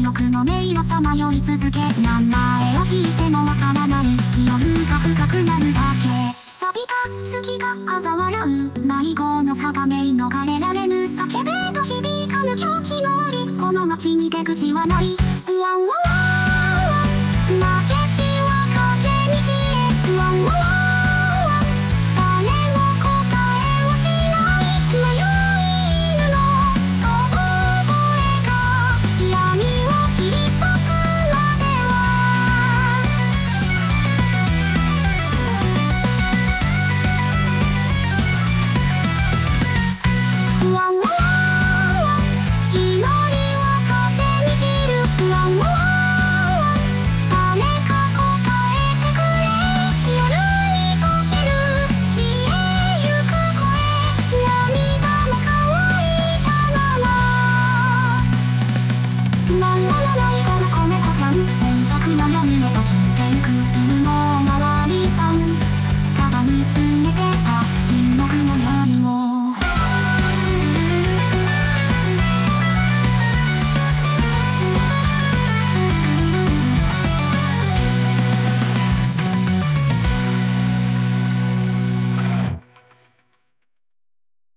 欲の迷路さまよい続け、名前を聞いてもわからない夜が深くなるだけ。錆びた月が嘲笑う迷子の定め逃れられぬ叫べと響かぬ狂気の檻。この街に出口はない不安を